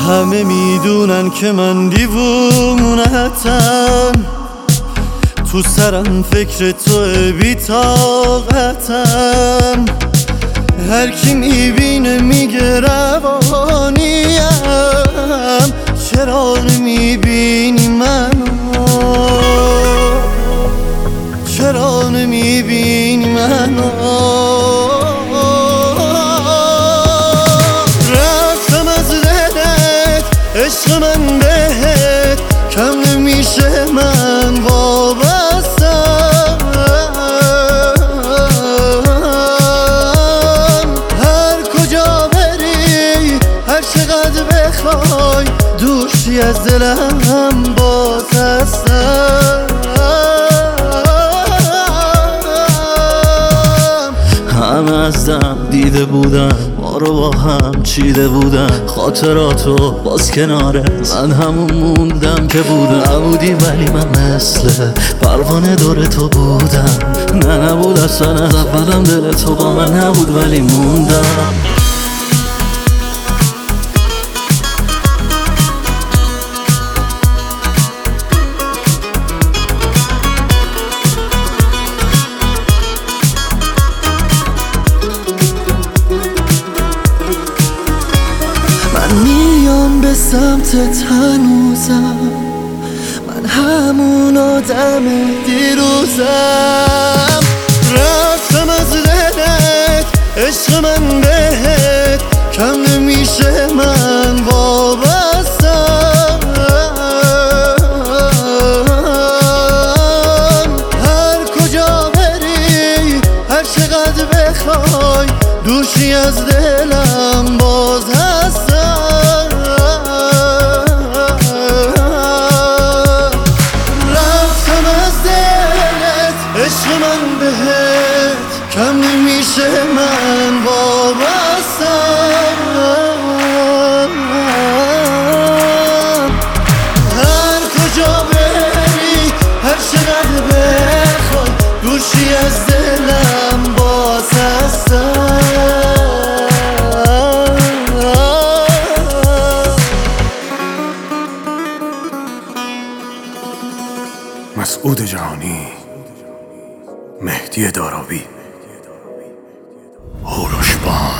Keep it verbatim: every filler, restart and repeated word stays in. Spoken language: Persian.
همه میدونن که من دیوونتم، تو سرم فکر تو بی طاقتم. هر کی میبینه میگه روانیم، چرا نمیبینی منو؟ چرا نمیبینی منو؟ رفتم از دلت عشق من بهت، کم نمیشه من وابستم. هر کجا بری هر چقدر بخوای، دوشی از دلم باز هستم. همه از دم دیده بودن، ما رو با هم چیده بودن، خاطراتو باز کناره من همون موندم که بودم. نبودی ولی من مثل پروانه دور تو بودم. نه نبود اصلا از اولم دل تو با من نبود ولی موندم. میام به سمتت هنوزم، من همون آدم دیروزم. رفتم از دلت عشق من بهت، کم نمیشه من وابستم. هر کجا بری هر چقدر بخوای، دوشی از دلم باز هستم. عشق من بهت کم نمیشه من وابستم. هر کجا بری هر چقدر بخوای، دوشی از دلم باز هستم. مسعود جهانی، مهدی دارابی، هوروش بان.